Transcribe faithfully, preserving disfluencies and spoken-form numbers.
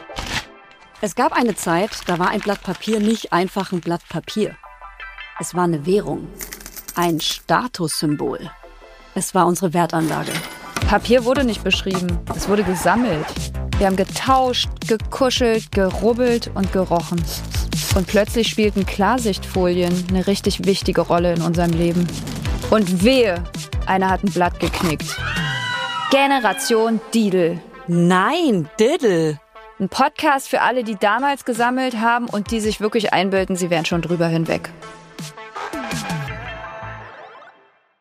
Es gab eine Zeit, da war ein Blatt Papier nicht einfach ein Blatt Papier. Es war eine Währung, ein Statussymbol. Es war unsere Wertanlage. Papier wurde nicht beschrieben, es wurde gesammelt. Wir haben getauscht, gekuschelt, gerubbelt und gerochen. Und plötzlich spielten Klarsichtfolien eine richtig wichtige Rolle in unserem Leben. Und wehe, einer hat ein Blatt geknickt. Generation Didel. Nein, Diddle. Ein Podcast für alle, die damals gesammelt haben und die sich wirklich einbilden, sie wären schon drüber hinweg.